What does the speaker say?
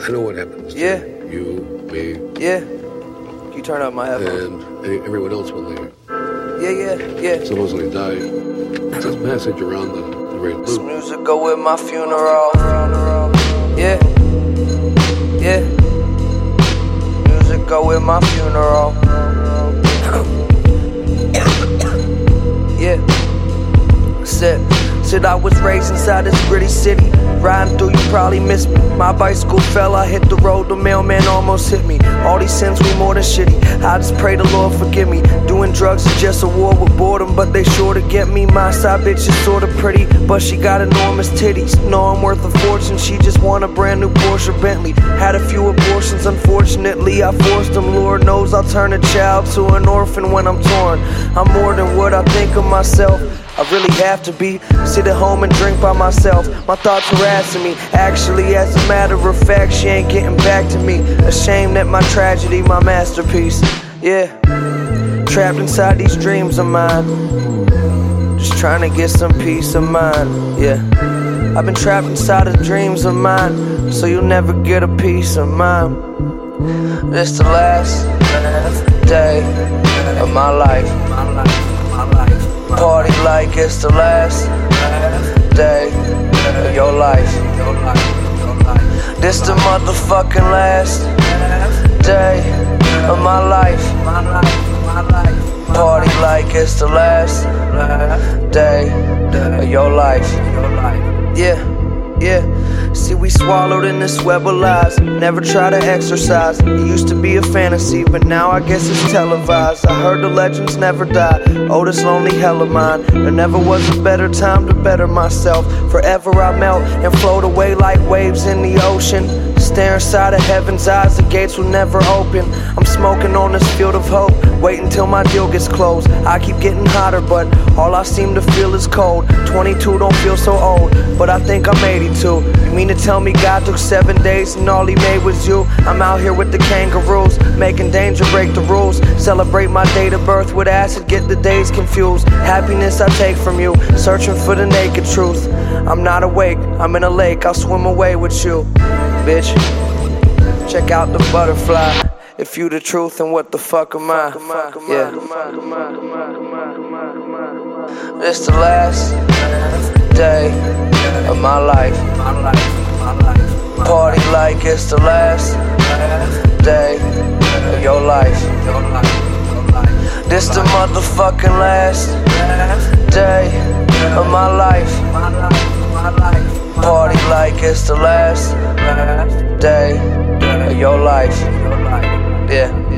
I know what happens to you, me. Yeah. Can you turn up my headphones? And everyone else when Yeah. supposedly die. It's this passage around the great loop. This music go with my funeral. Yeah. Music go with my funeral. Yeah. Said I was raised inside this gritty city. Riding through, you probably missed me. My bicycle fell, I hit the road, the mailman almost hit me. All these sins, we more than shitty. I just pray the Lord forgive me. Doing drugs is just a war with boredom, but they sure to get me. My side bitch is sorta pretty, but she got enormous titties. Know I'm worth a fortune, she just want a brand new Porsche Bentley. Had a few abortions, unfortunately I forced them. Lord knows I'll turn a child to an orphan when I'm torn. I'm more than what I think of myself. I really have to be. Sit at home and drink by myself. My thoughts harassing me. Actually, as a matter of fact, she ain't getting back to me. Ashamed that my tragedy, my masterpiece. Yeah. Trapped inside these dreams of mine. Just trying to get some peace of mind. Yeah. I've been trapped inside of dreams of mine, so you'll never get a piece of mine. This the last day of my life. Party like it's the last day of your life. This the motherfucking last day of my life. Party like it's the last day of your life. Yeah. See, we swallowed in this web of lies. Never try to exercise. It used to be a fantasy, but now I guess it's televised. I heard the legends never die. Oh, this lonely hell of mine. There never was a better time to better myself. Forever I melt and float away like waves in the ocean. Stare inside of heaven's eyes, the gates will never open. I'm smoking on this field of hope, wait until my deal gets closed. I keep getting hotter, but all I seem to feel is cold. 22 don't feel so old, but I think I'm 82. You mean to tell me God took 7 days and all he made was you? I'm out here with the kangaroos, making danger break the rules. Celebrate my date of birth with acid, get the days confused. Happiness I take from you, searching for the naked truth. I'm not awake, I'm in a lake, I'll swim away with you. Bitch, check out the butterfly. If you the truth, then what the fuck am I? Yeah. This the last day of my life. Party like it's the last day of your life. This the motherfucking last day of my life. Party like it's the last day of your life. Yeah.